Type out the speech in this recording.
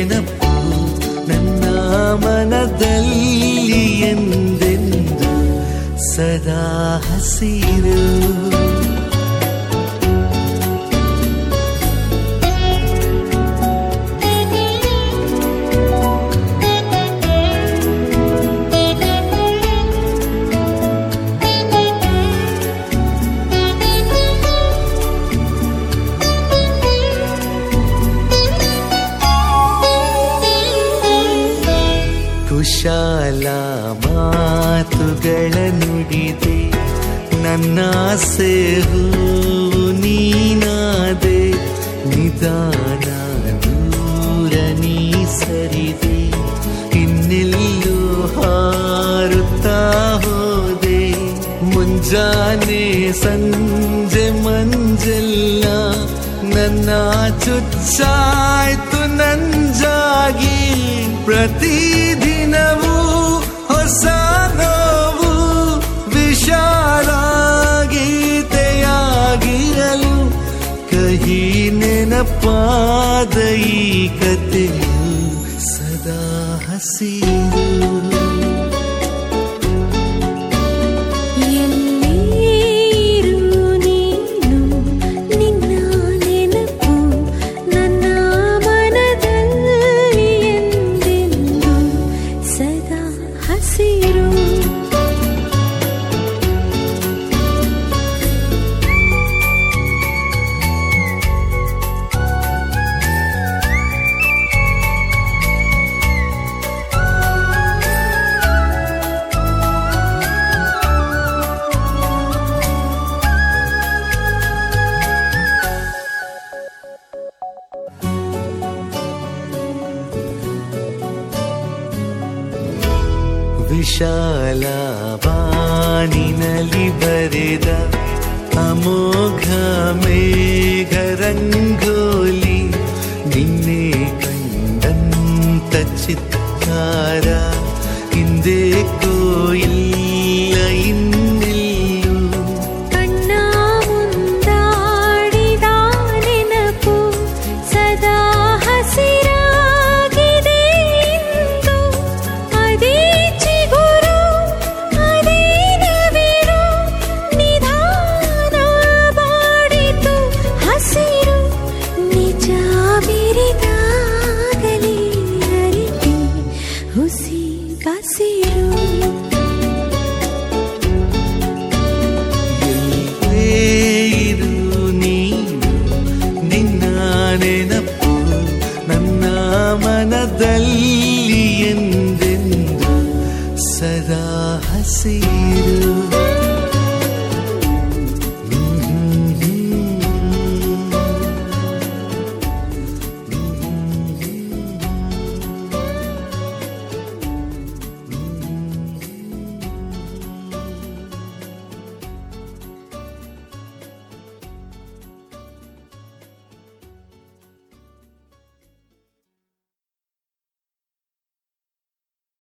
ನೆನಪು ನನ್ನ ಮನದಲ್ಲಿ ಎಂದೆಂದು ಸದಾ ಹಸಿರು. ಕುಶಾಲ ಮಾತುಗಳ ನುಡಿದೆ, ನನ್ನಾಸೆ ಹೂವು ನೀನಾದೆ, ನಿಧಾನ ದೂರ ನೀ ಸರಿದೆ, ಇನ್ನೆಲ್ಲೂ ಹಾರುತ್ತಾ ಹೋದೆ. ಮುಂಜಾನೆ ಸಂಜೆ ಮಂಜೆಲ್ಲ ನನ್ನ ಚುಚ್ಚಾಯ್ತು ನಂಜಾಗಿ, ಪ್ರತಿದಿನವೂ ಹೊಸ ನೋವು ವಿಶಾಲ ಗೀತೆಯಾಗಿರಲು, ಕಹಿ ನೆನಪಾದ ಈ ಕಥೆಯು ಸದಾ ಹಸಿರು. ವಿಶಾಲ ಬಾನಿನಲ್ಲಿ ಬರೆದ ಅಮೋಘ ಮೇಘರಂಗೋಲಿ, ನಿನ್ನೆ ಕಂಡಂತ ಚಿತ್ತಾರ ಹಿಂದೇಕೋ ಇಲ್ಲ ಇನ್ನೆಲ್ಲೂ. ಕಣ್ಣ ಮುಂದಾಡಿದ ನೆನಪು ಸದಾ ಹಸಿರಾಗಿದೆ ಇಂದು, ಅದೇ ಚಿಗುರು ಅದೇ ನವಿರು ನಿಧಾನ ಬಾಡಿತು ಹಸಿರು. ನಿಜ ಬಿರಿದಾಗಲಿ ಅರಿತೆ ಹುಸಿ ಬಸಿರು. ಇರು ನೀನು, ನಿನ್ನ ನೆನಪು ನನ್ನ ಮನದಲ್ಲಿ ಎಂದೆಂದು ಸದಾ ಹಸಿರು.